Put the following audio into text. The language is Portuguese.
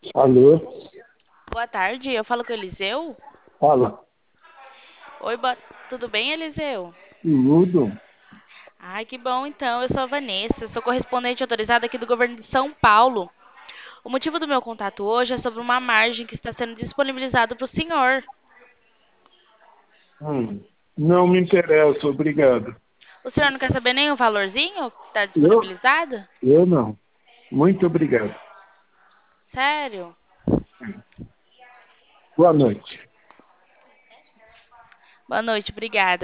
Alô? Boa tarde, eu falo com o Eliseu. Fala. Oi, tudo bem, Eliseu? Tudo? Ai, que bom então. Eu sou a Vanessa, sou correspondente autorizada aqui do governo de São Paulo. O motivo do meu contato hoje é sobre uma margem que está sendo disponibilizada para o senhor. Não me interessa, obrigado. O senhor não quer saber nem o valorzinho que está Eu? disponibilizado? Eu não. Muito obrigado. Sério? Boa noite. Boa noite, obrigada.